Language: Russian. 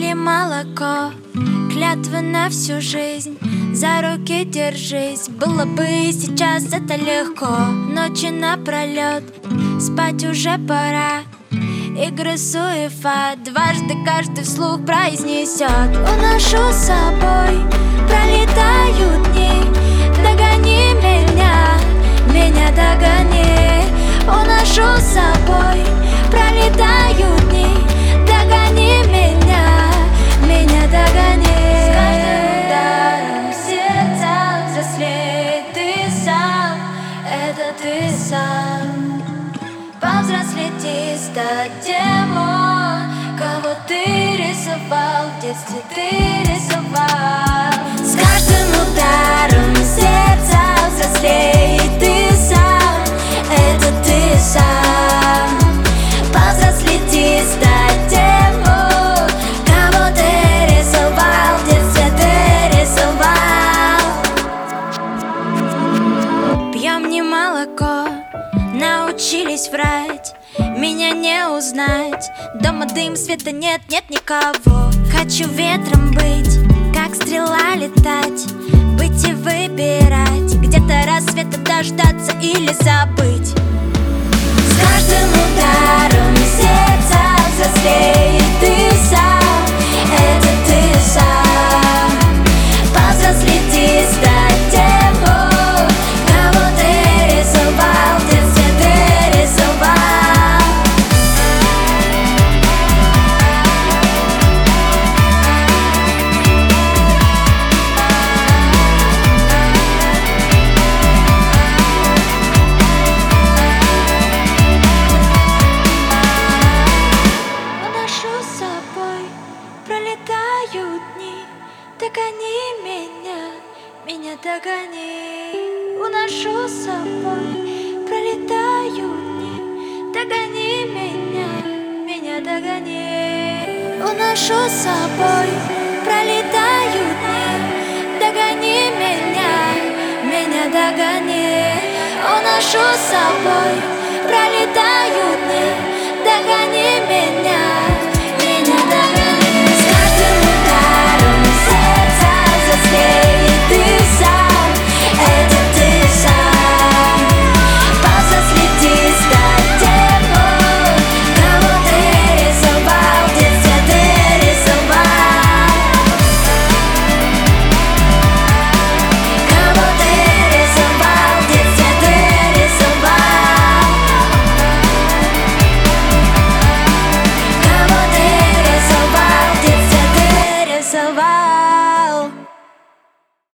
мне молоко, клятвы на всю жизнь, за руки держись. Было бы сейчас это легко, ночи напролет, спать уже пора. Игры суефа, дважды каждый вслух произнесет: уношу с собой, пролетают дни. Догони меня, меня догони. Уношу с собой, пролетают дни. Догони меня, меня догони. С каждым ударом сердца взрослеет ты сам, это ты сам. Повзрослеть и стать тем, кого ты рисовал, в детстве ты рисовал. С каждым ударом сердца взрослеет ты сам, это ты сам. Повзрослеть и стать тем, кого ты рисовал, в детстве ты рисовал. Пьем не молоко, научились врать, меня не узнать. Дома дым, света нет, нет никого. Хочу ветром быть, как стрела летать, быть и выбирать, где-то рассвета дождаться или забыть. С каждым ударом сердца взрослеет ты сам, это ты сам. Повзрослеть и стать тем, кого ты рисовал, в детстве ты рисовал. Уношу с собой, пролетают дни. Догони меня, меня догони. Уношу с собой, пролетают дни. Догони меня, меня догони. Уношу с собой, пролетают дни. Догони меня, меня догони. Уношу с собой, пролетают дни. Догони меня.